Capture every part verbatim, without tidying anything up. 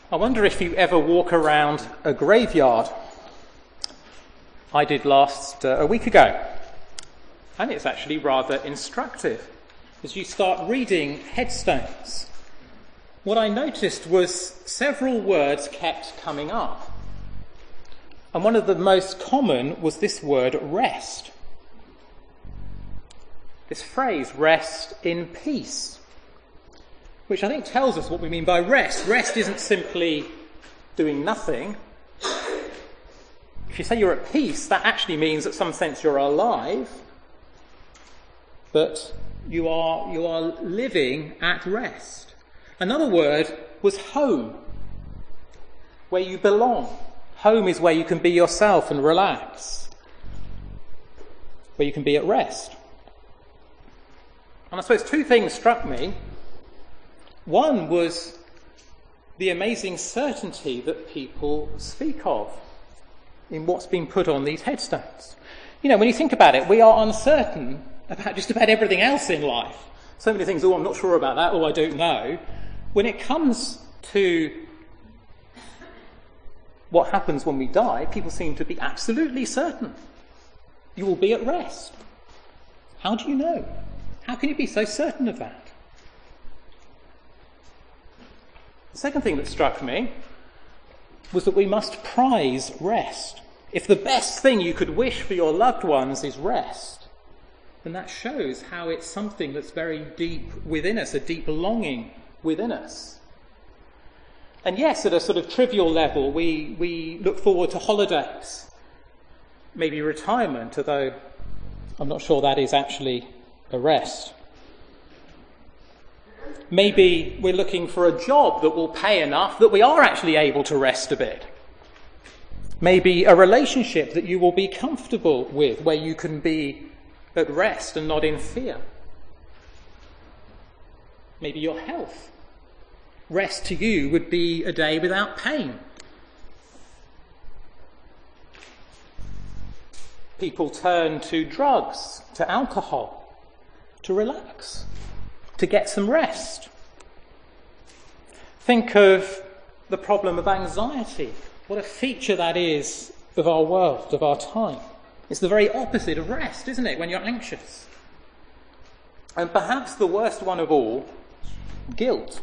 I wonder if you ever walk around a graveyard. I did last uh, a week ago. And it's actually rather instructive as you start reading headstones. What I noticed was several words kept coming up. And one of the most common was this word rest. This phrase, rest in peace, which I think tells us what we mean by rest. Rest isn't simply doing nothing. If you say you're at peace, that actually means that in some sense you're alive, but you are, you are living at rest. Another word was home, where you belong. Home is where you can be yourself and relax, where you can be at rest. And I suppose two things struck me. One was the amazing certainty that people speak of in what's been put on these headstones. You know, when you think about it, we are uncertain about just about everything else in life. So many things, oh, I'm not sure about that, oh, I don't know. When it comes to what happens when we die, people seem to be absolutely certain. You will be at rest. How do you know? How can you be so certain of that? The second thing that struck me was that we must prize rest. If the best thing you could wish for your loved ones is rest, then that shows how it's something that's very deep within us, a deep longing within us. And yes, at a sort of trivial level, we, we look forward to holidays, maybe retirement, although I'm not sure that is actually a rest. Maybe we're looking for a job that will pay enough that we are actually able to rest a bit. Maybe a relationship that you will be comfortable with, where you can be at rest and not in fear. Maybe your health. Rest to you would be a day without pain. People turn to drugs, to alcohol, to relax, to get some rest. Think of the problem of anxiety. What a feature that is of our world, of our time. It's the very opposite of rest, isn't it, when you're anxious? And perhaps the worst one of all, guilt.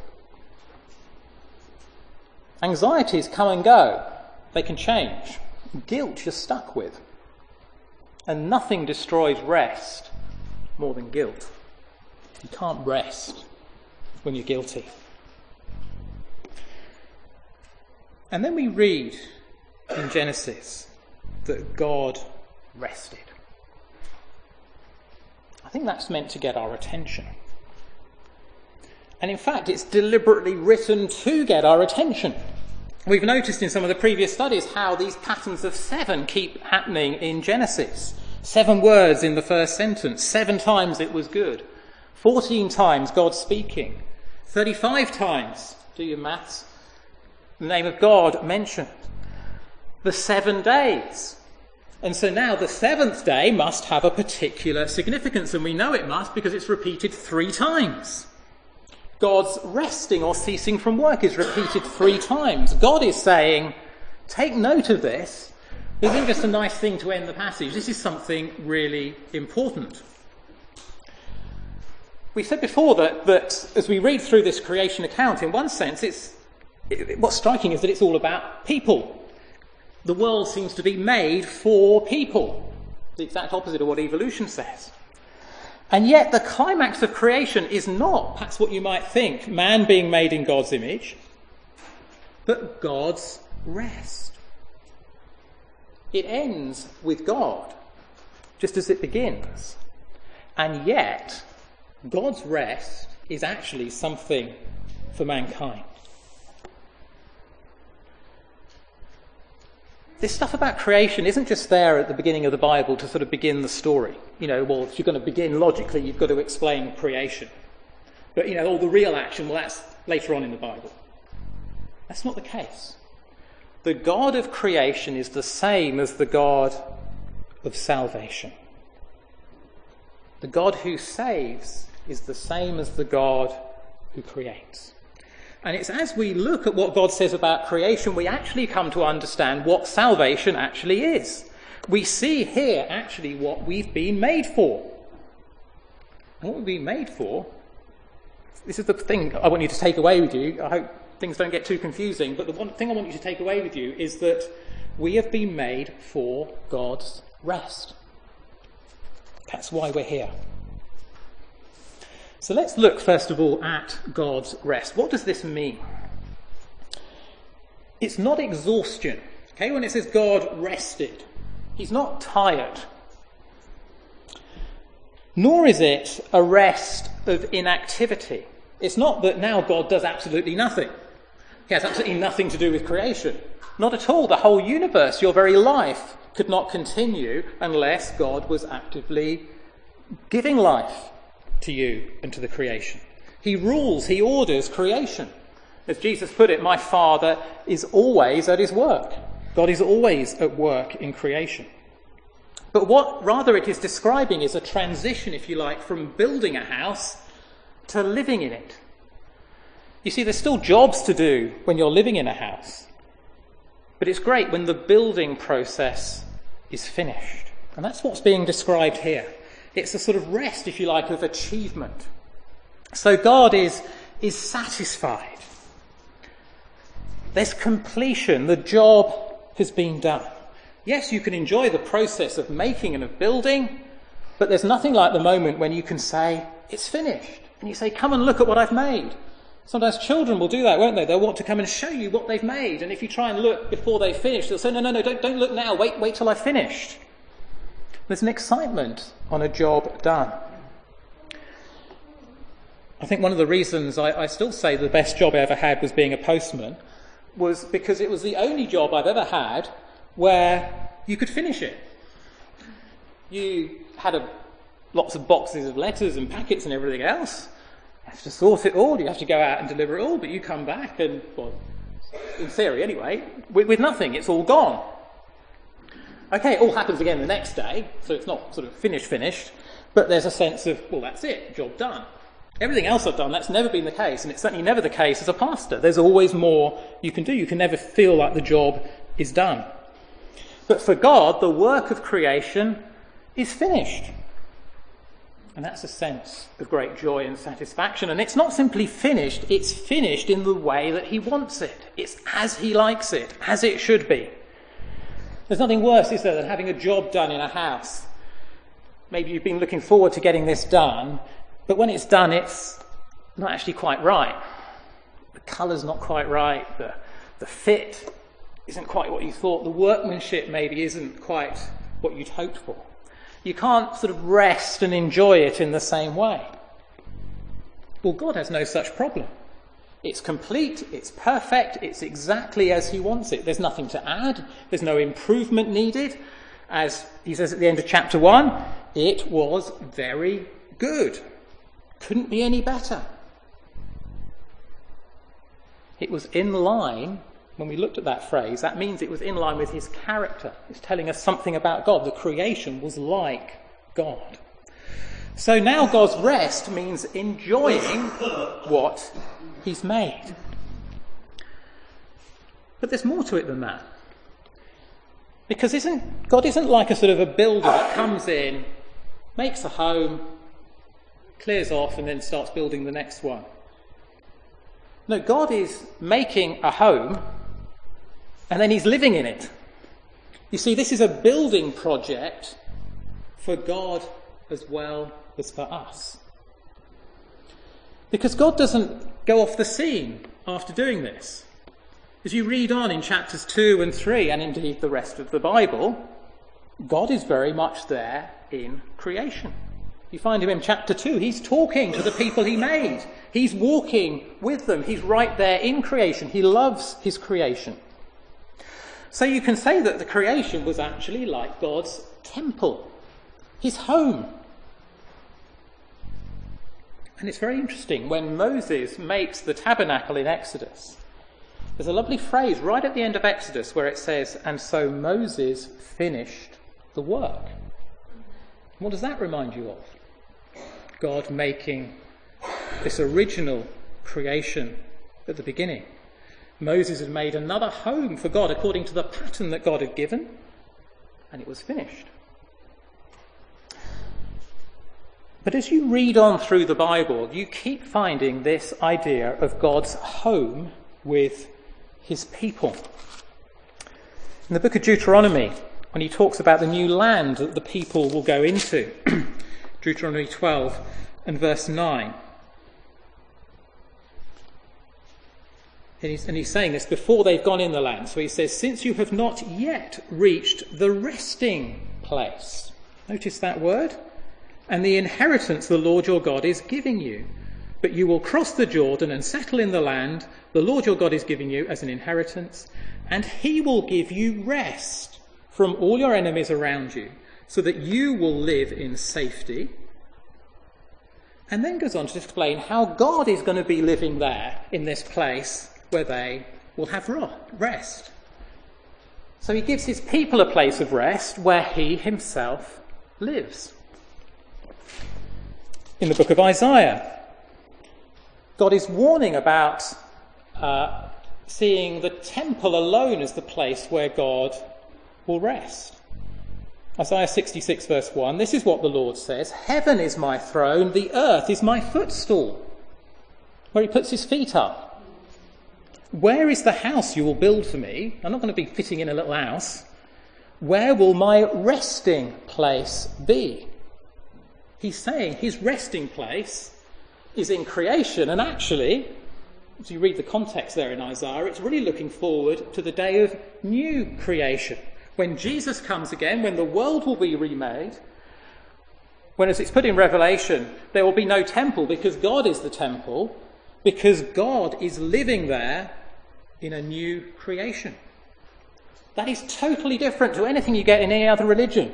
Anxieties come and go. They can change. Guilt you're stuck with. And nothing destroys rest more than guilt. You can't rest when you're guilty. And then we read in Genesis that God rested. I think that's meant to get our attention. And in fact, it's deliberately written to get our attention. We've noticed in some of the previous studies how these patterns of seven keep happening in Genesis. Seven words in the first sentence. Seven times it was good. Fourteen times God speaking. Thirty-five times, do your maths, the name of God mentioned. The seven days. And so now the seventh day must have a particular significance, and we know it must because it's repeated three times. God's resting or ceasing from work is repeated three times. God is saying, take note of this. This isn't just a nice thing to end the passage. This is something really important. We said before that, that as we read through this creation account, in one sense, it's it, what's striking is that it's all about people. The world seems to be made for people. The exact opposite of what evolution says. And yet the climax of creation is not, perhaps what you might think, man being made in God's image, but God's rest. It ends with God, just as it begins. And yet, God's rest is actually something for mankind. This stuff about creation isn't just there at the beginning of the Bible to sort of begin the story. You know, well, if you're going to begin logically, you've got to explain creation. But, you know, all the real action, well, that's later on in the Bible. That's not the case. The God of creation is the same as the God of salvation. The God who saves is the same as the God who creates. And it's as we look at what God says about creation, we actually come to understand what salvation actually is. We see here actually what we've been made for. And what we've been made for, this is the thing I want you to take away with you. I hope things don't get too confusing, but the one thing I want you to take away with you is that we have been made for God's rest. That's why we're here. So let's look first of all at God's rest. What does this mean? It's not exhaustion. Okay, when it says God rested, he's not tired. Nor is it a rest of inactivity. It's not that now God does absolutely nothing. He has absolutely nothing to do with creation. Not at all. The whole universe, your very life, could not continue unless God was actively giving life to you and to the creation. He rules, he orders creation. As Jesus put it, my Father is always at his work. God is always at work in creation. But what rather it is describing is a transition, if you like, from building a house to living in it. You see, there's still jobs to do when you're living in a house. But it's great when the building process is finished. And that's what's being described here. It's a sort of rest, if you like, of achievement. So God is, is satisfied. There's completion. The job has been done. Yes, you can enjoy the process of making and of building, but there's nothing like the moment when you can say, it's finished. And you say, come and look at what I've made. Sometimes children will do that, won't they? They'll want to come and show you what they've made. And if you try and look before they finish, they'll say, no, no, no, don't, don't look now. Wait, wait till I've finished. There's an excitement on a job done. I think one of the reasons I, I still say the best job I ever had was being a postman was because it was the only job I've ever had where you could finish it. You had a, lots of boxes of letters and packets and everything else. You have to sort it all. You have to go out and deliver it all, but you come back and, well, in theory anyway, with, with nothing. It's all gone. Okay, it all happens again the next day, so it's not sort of finished, finished, but there's a sense of, well, that's it, job done. Everything else I've done, that's never been the case, and it's certainly never the case as a pastor. There's always more you can do. You can never feel like the job is done. But for God, the work of creation is finished. And that's a sense of great joy and satisfaction. And it's not simply finished, it's finished in the way that he wants it. It's as he likes it, as it should be. There's nothing worse, is there, than having a job done in a house. Maybe you've been looking forward to getting this done, but when it's done, it's not actually quite right. The colour's not quite right, the, the fit isn't quite what you thought, the workmanship maybe isn't quite what you'd hoped for. You can't sort of rest and enjoy it in the same way. Well, God has no such problem. It's complete, it's perfect, it's exactly as he wants it. There's nothing to add, there's no improvement needed. As he says at the end of chapter one, it was very good. Couldn't be any better. It was in line, when we looked at that phrase, that means it was in line with his character. It's telling us something about God. The creation was like God. So now God's rest means enjoying what he's made. But there's more to it than that. Because isn't God isn't like a sort of a builder that comes in, makes a home, clears off, and then starts building the next one. No, God is making a home, and then he's living in it. You see, this is a building project for God as well as for us. Because God doesn't go off the scene after doing this. As you read on in chapters two and three, and indeed the rest of the Bible, God is very much there in creation. You find him in chapter two. He's talking to the people he made. He's walking with them. He's right there in creation. He loves his creation. So you can say that the creation was actually like God's temple, his home. And it's very interesting, when Moses makes the tabernacle in Exodus, there's a lovely phrase right at the end of Exodus where it says, and so Moses finished the work. What does that remind you of? God making this original creation at the beginning. Moses had made another home for God according to the pattern that God had given, and it was finished. But as you read on through the Bible, you keep finding this idea of God's home with his people. In the book of Deuteronomy, when he talks about the new land that the people will go into, Deuteronomy twelve and verse nine, and he's, and he's saying this before they've gone in the land. So he says, since you have not yet reached the resting place. Notice that word? And the inheritance the Lord your God is giving you. But you will cross the Jordan and settle in the land the Lord your God is giving you as an inheritance, and he will give you rest from all your enemies around you, so that you will live in safety. And then goes on to explain how God is going to be living there in this place where they will have rest. So he gives his people a place of rest where he himself lives. In the book of Isaiah, God is warning about uh, seeing the temple alone as the place where God will rest. Isaiah sixty-six verse one, this is what the Lord says, heaven is my throne, the earth is my footstool, where he puts his feet up. Where is the house you will build for me? I'm not going to be fitting in a little house. Where will my resting place be? He's saying his resting place is in creation, and actually, as you read the context there in Isaiah, it's really looking forward to the day of new creation, when Jesus comes again, when the world will be remade, when, as it's put in Revelation, there will be no temple because God is the temple, because God is living there in a new creation. That is totally different to anything you get in any other religion.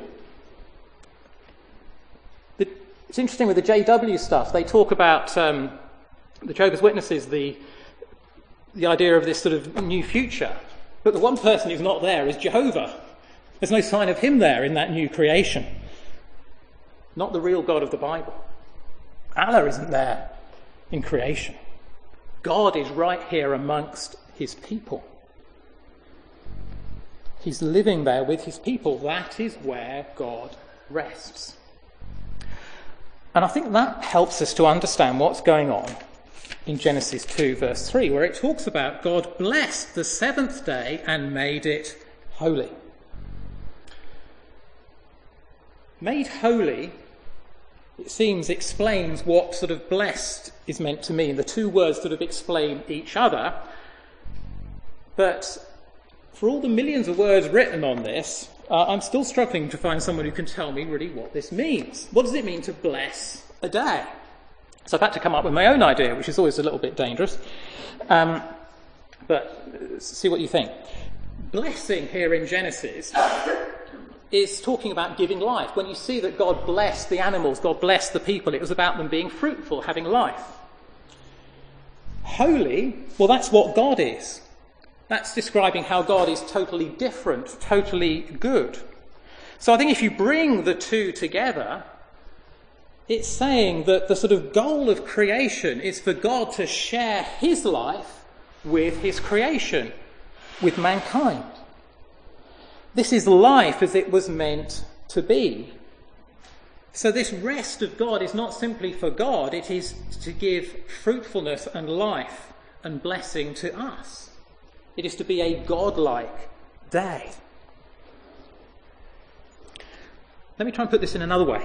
The, it's interesting with the J W stuff, they talk about um, the Jehovah's Witnesses, the, the idea of this sort of new future, but the one person who's not there is Jehovah. There's no sign of him there in that new creation. Not the real God of the Bible. Allah isn't there in creation. God is right here amongst his people. He's living there with his people. That is where God rests. And I think that helps us to understand what's going on in Genesis two verse three, where it talks about God blessed the seventh day and made it holy. Made holy, it seems, explains what sort of blessed is meant to mean. The two words sort of explain each other. But for all the millions of words written on this, uh, I'm still struggling to find someone who can tell me really what this means. What does it mean to bless a day? So I've had to come up with my own idea, which is always a little bit dangerous. Um, but uh, see what you think. Blessing here in Genesis is talking about giving life. When you see that God blessed the animals, God blessed the people, it was about them being fruitful, having life. Holy, well, that's what God is. That's describing how God is totally different, totally good. So I think if you bring the two together, it's saying that the sort of goal of creation is for God to share his life with his creation, with mankind. This is life as it was meant to be. So this rest of God is not simply for God, it is to give fruitfulness and life and blessing to us. It is to be a godlike day. Let me try and put this in another way.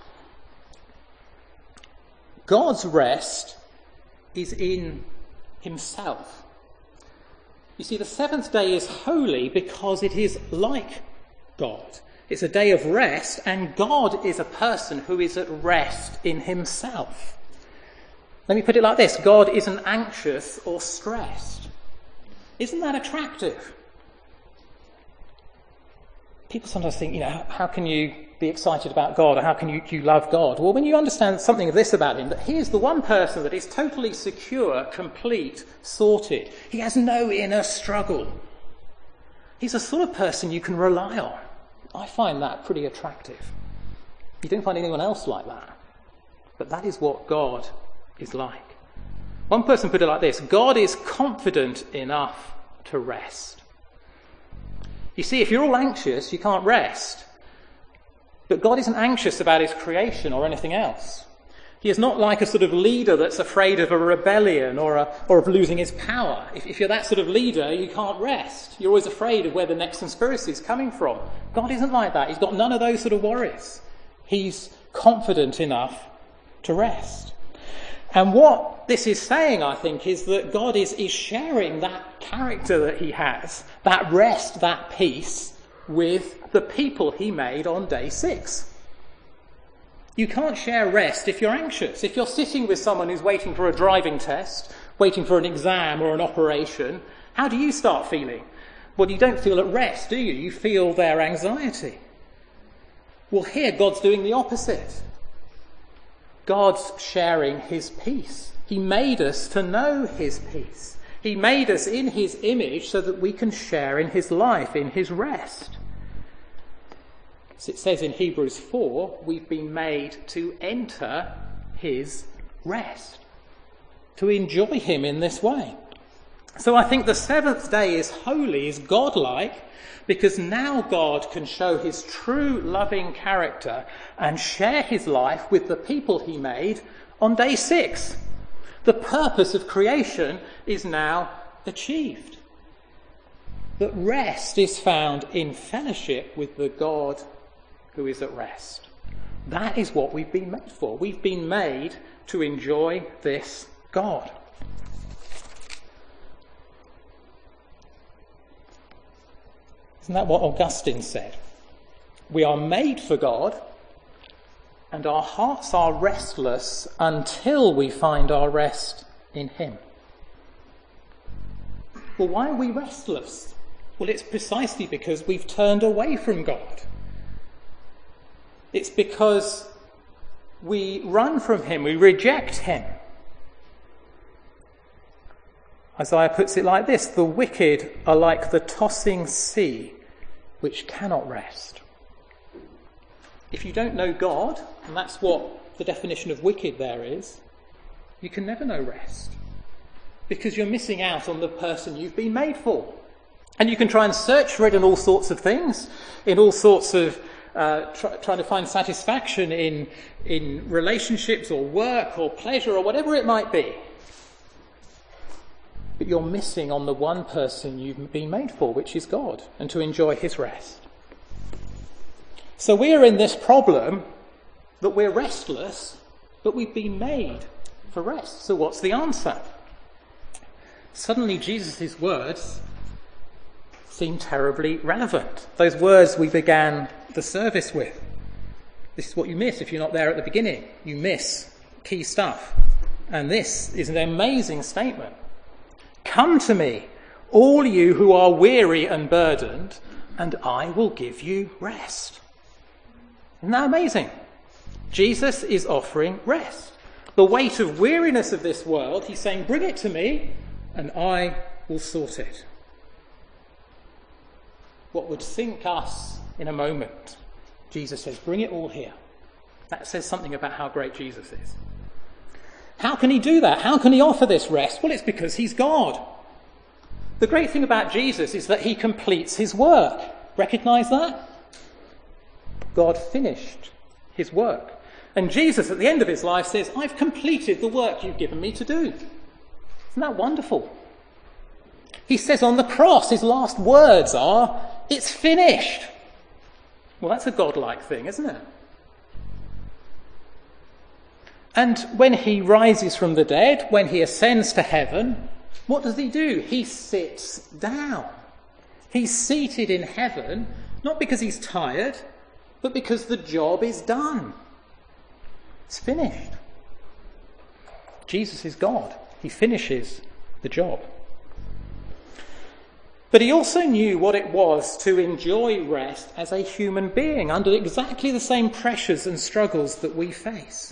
God's rest is in himself. You see, the seventh day is holy because it is like God. It's a day of rest, and God is a person who is at rest in himself. Let me put it like this. God isn't anxious or stressed. Isn't that attractive? People sometimes think, you know, how, how can you be excited about God, or how can you, you love God? Well, when you understand something of this about him, that he is the one person that is totally secure, complete, sorted. He has no inner struggle. He's the sort of person you can rely on. I find that pretty attractive. You don't find anyone else like that. But that is what God is like. One person put it like this: God is confident enough to rest. You see, if you're all anxious, you can't rest. But God isn't anxious about his creation or anything else. He is not like a sort of leader that's afraid of a rebellion or, a, or of losing his power. If, if you're that sort of leader, you can't rest. You're always afraid of where the next conspiracy is coming from. God isn't like that. He's got none of those sort of worries. He's confident enough to rest. And what this is saying, I think, is that God is, is sharing that character that he has, that rest, that peace, with the people he made on day six. You can't share rest if you're anxious. If you're sitting with someone who's waiting for a driving test, waiting for an exam or an operation, how do you start feeling? Well, you don't feel at rest, do you? You feel their anxiety. Well, here God's doing the opposite. God's sharing his peace. He made us to know his peace. He made us in his image so that we can share in his life, in his rest. As it says in Hebrews four, we've been made to enter his rest, to enjoy him in this way. So I think the seventh day is holy, is godlike, because now God can show his true loving character and share his life with the people he made on day six. The purpose of creation is now achieved. That rest is found in fellowship with the God who is at rest. That is what we've been made for. We've been made to enjoy this God. Isn't that what Augustine said? We are made for God, and our hearts are restless until we find our rest in him. Well, why are we restless? Well, it's precisely because we've turned away from God. It's because we run from him, we reject him. Isaiah puts it like this: the wicked are like the tossing sea, which cannot rest. If you don't know God, and that's what the definition of wicked there is, you can never know rest, because you're missing out on the person you've been made for. And you can try and search for it in all sorts of things, in all sorts of uh, try, trying to find satisfaction in, in relationships or work or pleasure or whatever it might be. But you're missing on the one person you've been made for, which is God, and to enjoy his rest. So we are in this problem that we're restless, but we've been made for rest. So what's the answer? Suddenly Jesus' words seem terribly relevant. Those words we began the service with. This is what you miss if you're not there at the beginning. You miss key stuff. And this is an amazing statement. Come to me, all you who are weary and burdened, and I will give you rest. Isn't that amazing? Jesus is offering rest. The weight of weariness of this world, he's saying, bring it to me, and I will sort it. What would sink us in a moment, Jesus says, bring it all here. That says something about how great Jesus is. How can he do that? How can he offer this rest? Well, it's because he's God. The great thing about Jesus is that he completes his work. Recognise that? God finished his work. And Jesus, at the end of his life, says, I've completed the work you've given me to do. Isn't that wonderful? He says on the cross, his last words are, it's finished. Well, that's a godlike thing, isn't it? And when he rises from the dead, when he ascends to heaven, what does he do? He sits down. He's seated in heaven, not because he's tired, but because the job is done. It's finished. Jesus is God. He finishes the job. But he also knew what it was to enjoy rest as a human being under exactly the same pressures and struggles that we face.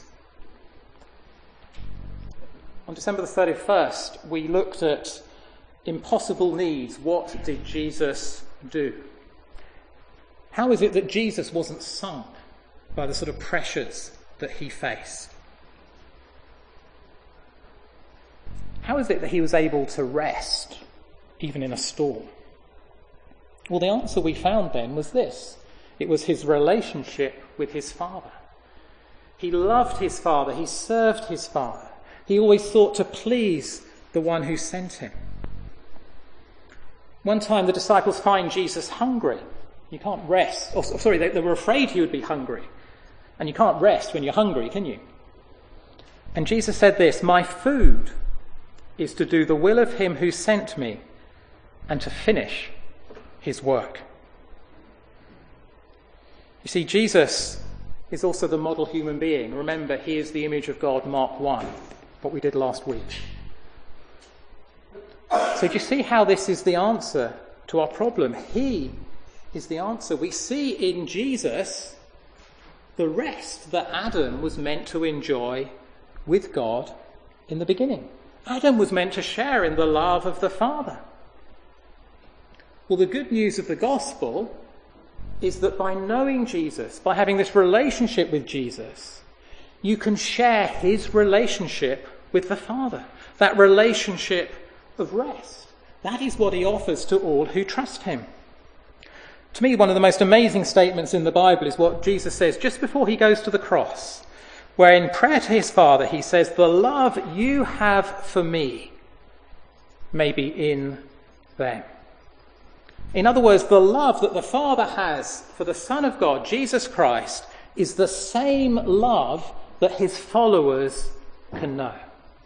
On December the thirty-first, we looked at impossible needs. What did Jesus do? How is it that Jesus wasn't sunk by the sort of pressures that he faced? How is it that he was able to rest, even in a storm? Well, the answer we found then was this. It was his relationship with his Father. He loved his Father. He served his Father. He always sought to please the one who sent him. One time the disciples find Jesus hungry. You can't rest. Oh, sorry, they, they were afraid he would be hungry. And you can't rest when you're hungry, can you? And Jesus said this, "My food is to do the will of him who sent me and to finish his work." You see, Jesus is also the model human being. Remember, he is the image of God, Mark one, what we did last week. So do you see how this is the answer to our problem? He is the answer. We see in Jesus the rest that Adam was meant to enjoy with God in the beginning. Adam was meant to share in the love of the Father. Well, the good news of the gospel is that by knowing Jesus, by having this relationship with Jesus, you can share his relationship with the Father, that relationship of rest. That is what he offers to all who trust him. To me, one of the most amazing statements in the Bible is what Jesus says just before he goes to the cross, where in prayer to his Father, he says, "The love you have for me may be in them." In other words, the love that the Father has for the Son of God, Jesus Christ, is the same love that his followers can know.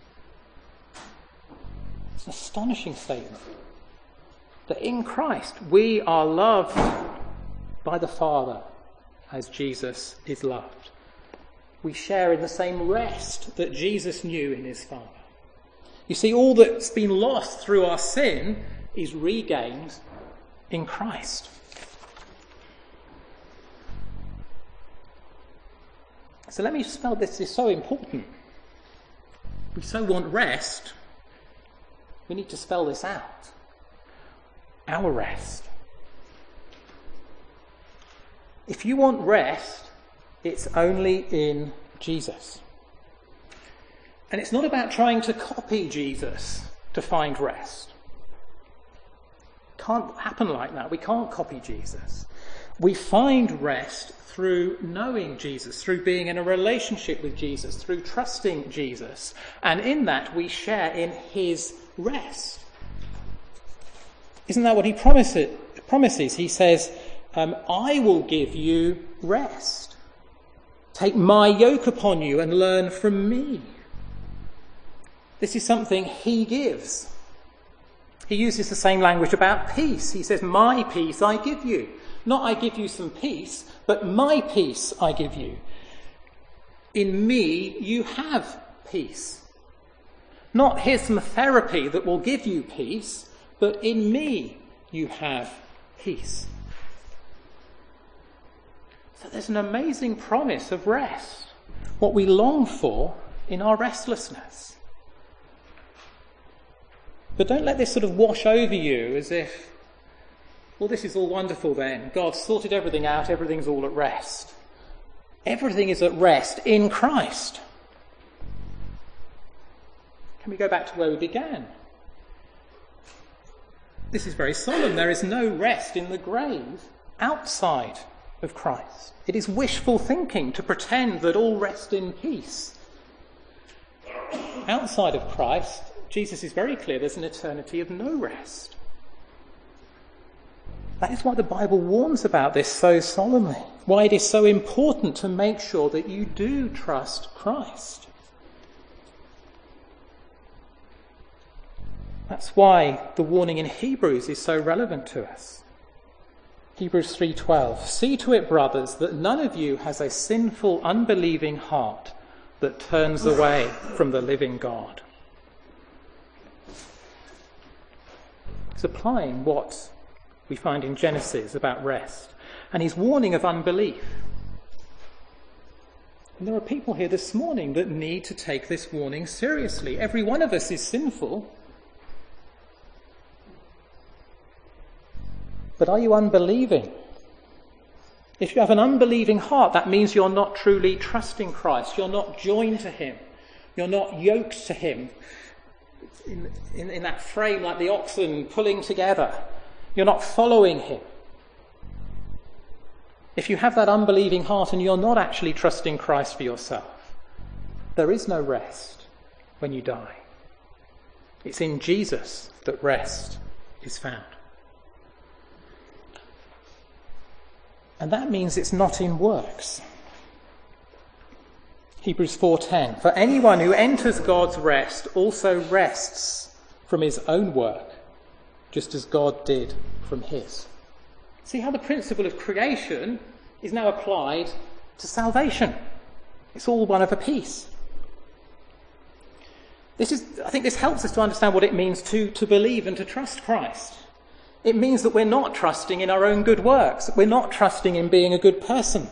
It's an astonishing statement. That in Christ we are loved by the Father as Jesus is loved. We share in the same rest that Jesus knew in his Father. You see, all that's been lost through our sin is regained in Christ. So let me spell this. This is so important. We so want rest, we need to spell this out. Our rest. If you want rest, it's only in Jesus. And it's not about trying to copy Jesus to find rest. It can't happen like that. We can't copy Jesus. We find rest through knowing Jesus, through being in a relationship with Jesus, through trusting Jesus. And in that we share in his rest. Isn't that what he promises? promises? He says, um, I will give you rest. Take my yoke upon you and learn from me. This is something he gives. He uses the same language about peace. He says, my peace I give you. Not I give you some peace, but my peace I give you. In me you have peace. Not here's some therapy that will give you peace, but in me you have peace. So there's an amazing promise of rest, what we long for in our restlessness. But don't let this sort of wash over you as if, well, this is all wonderful then. God's sorted everything out, everything's all at rest. Everything is at rest in Christ. Can we go back to where we began? This is very solemn. There is no rest in the grave outside of Christ. It is wishful thinking to pretend that all rest in peace. Outside of Christ, Jesus is very clear there's an eternity of no rest. That is why the Bible warns about this so solemnly, why it is so important to make sure that you do trust Christ. That's why the warning in Hebrews is so relevant to us. Hebrews three twelve. See to it, brothers, that none of you has a sinful, unbelieving heart that turns away from the living God. He's applying what we find in Genesis about rest. And he's warning of unbelief. And there are people here this morning that need to take this warning seriously. Every one of us is sinful. But are you unbelieving? If you have an unbelieving heart, that means you're not truly trusting Christ. You're not joined to him. You're not yoked to him. in, in, in that frame like the oxen pulling together. You're not following him. If you have that unbelieving heart and you're not actually trusting Christ for yourself, there is no rest when you die. It's in Jesus that rest is found. And that means it's not in works. Hebrews four ten, for anyone who enters God's rest also rests from his own work, just as God did from his. See how the principle of creation is now applied to salvation. It's all one of a piece. This is, I think this helps us to understand what it means to, to believe and to trust Christ. It means that we're not trusting in our own good works. That we're not trusting in being a good person.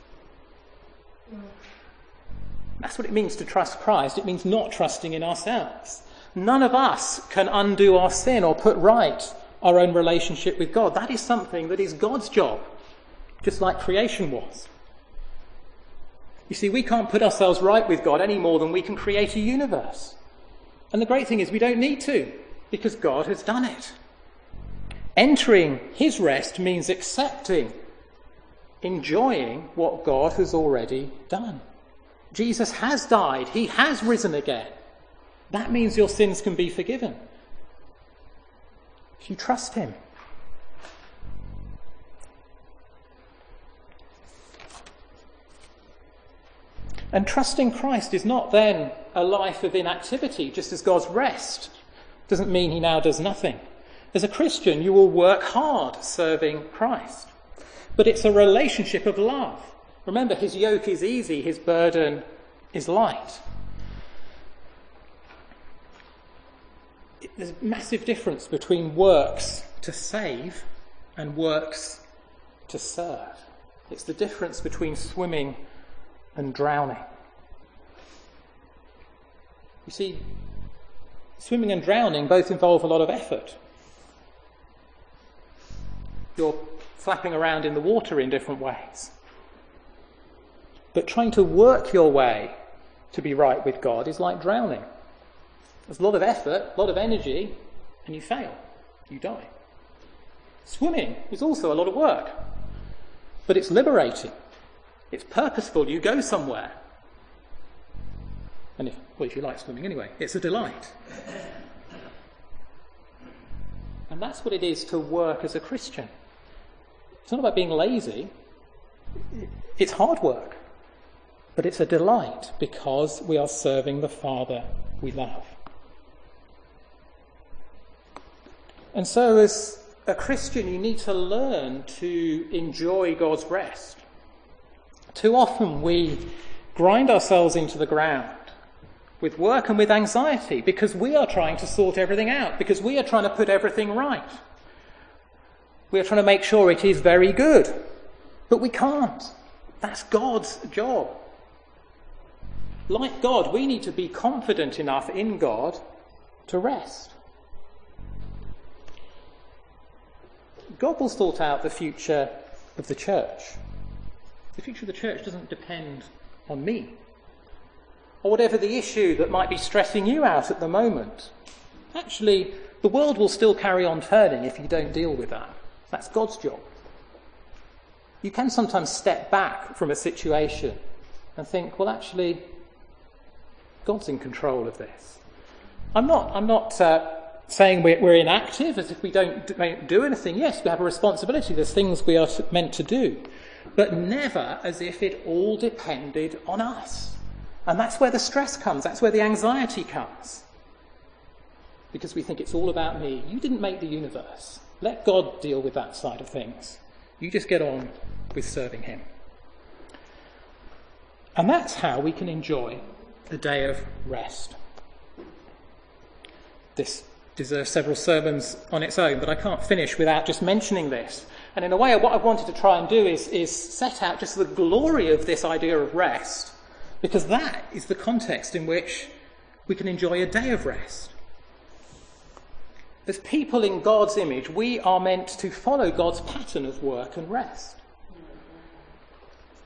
That's what it means to trust Christ. It means not trusting in ourselves. None of us can undo our sin or put right our own relationship with God. That is something that is God's job, just like creation was. You see, we can't put ourselves right with God any more than we can create a universe. And the great thing is we don't need to, because God has done it. Entering his rest means accepting, enjoying what God has already done. Jesus has died. He has risen again. That means your sins can be forgiven if you trust him. And trusting Christ is not then a life of inactivity, just as God's rest doesn't mean he now does nothing. As a Christian, you will work hard serving Christ. But it's a relationship of love. Remember, his yoke is easy, his burden is light. There's a massive difference between works to save and works to serve. It's the difference between swimming and drowning. You see, swimming and drowning both involve a lot of effort. You're flapping around in the water in different ways. But trying to work your way to be right with God is like drowning. There's a lot of effort, a lot of energy, and you fail. You die. Swimming is also a lot of work, but it's liberating. It's purposeful. You go somewhere. And if, well, if you like swimming anyway, it's a delight. And that's what it is to work as a Christian. It's not about being lazy. It's hard work. But it's a delight because we are serving the Father we love. And so as a Christian, you need to learn to enjoy God's rest. Too often we grind ourselves into the ground with work and with anxiety because we are trying to sort everything out, because we are trying to put everything right. We are trying to make sure it is very good, but we can't. That's God's job. Like God, we need to be confident enough in God to rest. God will sort out the future of the church. The future of the church doesn't depend on me, or whatever the issue that might be stressing you out at the moment. Actually, the world will still carry on turning if you don't deal with that. That's God's job. You can sometimes step back from a situation and think, well, actually, God's in control of this. I'm not, I'm not uh, saying we're, we're inactive, as if we don't do anything. Yes, we have a responsibility. There's things we are meant to do. But never as if it all depended on us. And that's where the stress comes. That's where the anxiety comes. Because we think it's all about me. You didn't make the universe. Let God deal with that side of things. You just get on with serving him. And that's how we can enjoy a day of rest. This deserves several sermons on its own, but I can't finish without just mentioning this. And in a way, what I wanted to try and do is, is set out just the glory of this idea of rest, because that is the context in which we can enjoy a day of rest. As people in God's image, we are meant to follow God's pattern of work and rest.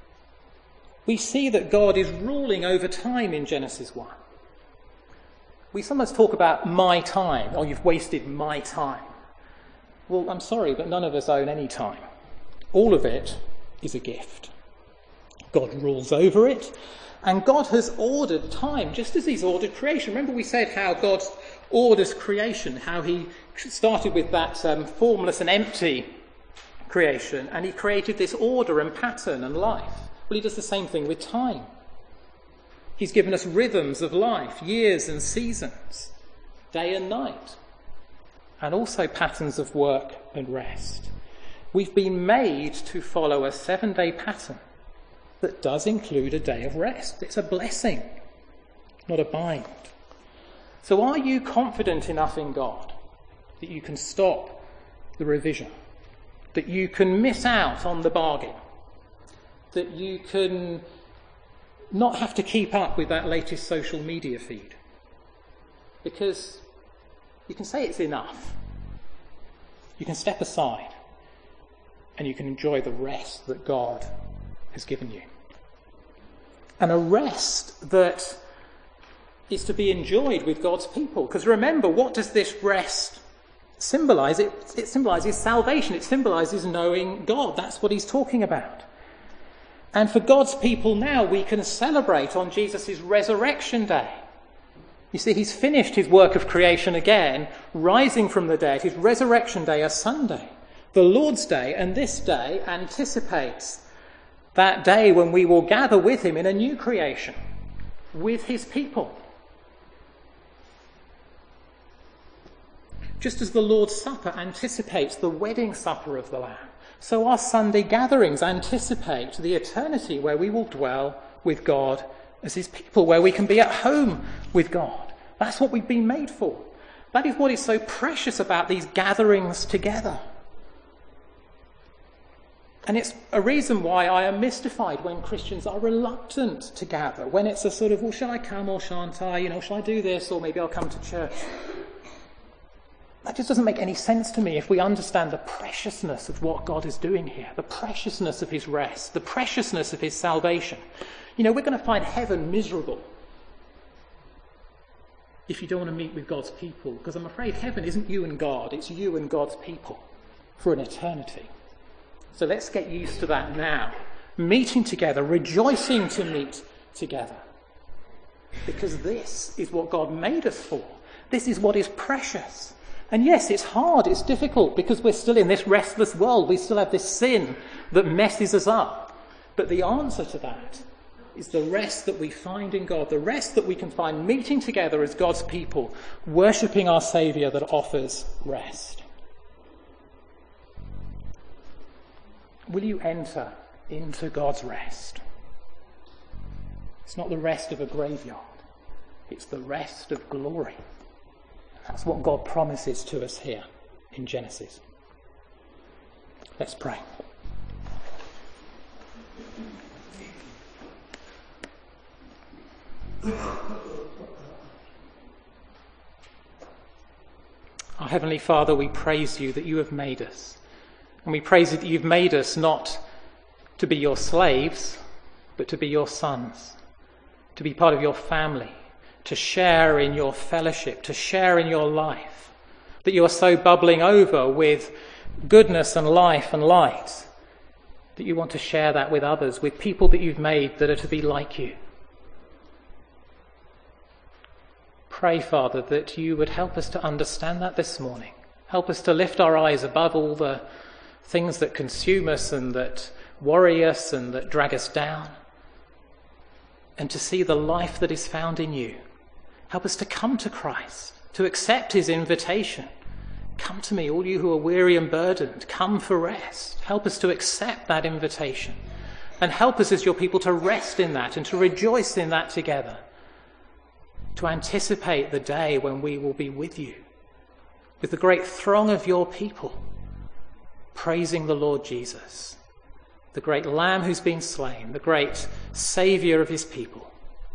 We see that God is ruling over time in Genesis one. We sometimes talk about my time. Oh, you've wasted my time. Well, I'm sorry, but none of us own any time. All of it is a gift. God rules over it, and God has ordered time, just as he's ordered creation. Remember we said how God orders creation, how he started with that um, formless and empty creation, and he created this order and pattern and life. Well, he does the same thing with time. He's given us rhythms of life, years and seasons, day and night, and also patterns of work and rest. We've been made to follow a seven-day pattern that does include a day of rest. It's a blessing, not a bind. So are you confident enough in God that you can stop the revision, that you can miss out on the bargain, that you can not have to keep up with that latest social media feed? Because you can say it's enough. You can step aside and you can enjoy the rest that God has given you. And a rest that is to be enjoyed with God's people. Because remember, what does this rest symbolise? It, it symbolises salvation. It symbolises knowing God. That's what he's talking about. And for God's people now, we can celebrate on Jesus' resurrection day. You see, he's finished his work of creation again, rising from the dead. His resurrection day, a Sunday. The Lord's Day, and this day anticipates that day when we will gather with him in a new creation, with his people. Just as the Lord's Supper anticipates the wedding supper of the Lamb, so our Sunday gatherings anticipate the eternity where we will dwell with God as his people, where we can be at home with God. That's what we've been made for. That is what is so precious about these gatherings together. And it's a reason why I am mystified when Christians are reluctant to gather, when it's a sort of, well, shall I come or shan't I? You know, shall I do this or maybe I'll come to church? That just doesn't make any sense to me if we understand the preciousness of what God is doing here, the preciousness of his rest, the preciousness of his salvation. You know, we're going to find heaven miserable if you don't want to meet with God's people, because I'm afraid heaven isn't you and God, it's you and God's people for an eternity. So let's get used to that now, meeting together, rejoicing to meet together, because this is what God made us for. This is what is precious. And yes, it's hard, it's difficult, because we're still in this restless world. We still have this sin that messes us up. But the answer to that is the rest that we find in God, the rest that we can find meeting together as God's people, worshipping our Saviour that offers rest. Will you enter into God's rest? It's not the rest of a graveyard. It's the rest of glory. That's what God promises to us here in Genesis. Let's pray. Our Heavenly Father, we praise you that you have made us. And we praise you that you've made us not to be your slaves, but to be your sons, to be part of your family, to share in your fellowship, to share in your life, that you are so bubbling over with goodness and life and light, that you want to share that with others, with people that you've made that are to be like you. Pray, Father, that you would help us to understand that this morning. Help us to lift our eyes above all the things that consume us and that worry us and that drag us down, and to see the life that is found in you. Help us to come to Christ, to accept his invitation. Come to me, all you who are weary and burdened. Come for rest. Help us to accept that invitation. And help us as your people to rest in that and to rejoice in that together. To anticipate the day when we will be with you, with the great throng of your people, praising the Lord Jesus, the great Lamb who's been slain, the great Saviour of his people.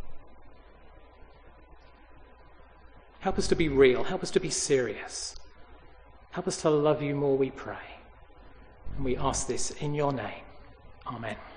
Help us to be real. Help us to be serious. Help us to love you more, we pray. And we ask this in your name. Amen.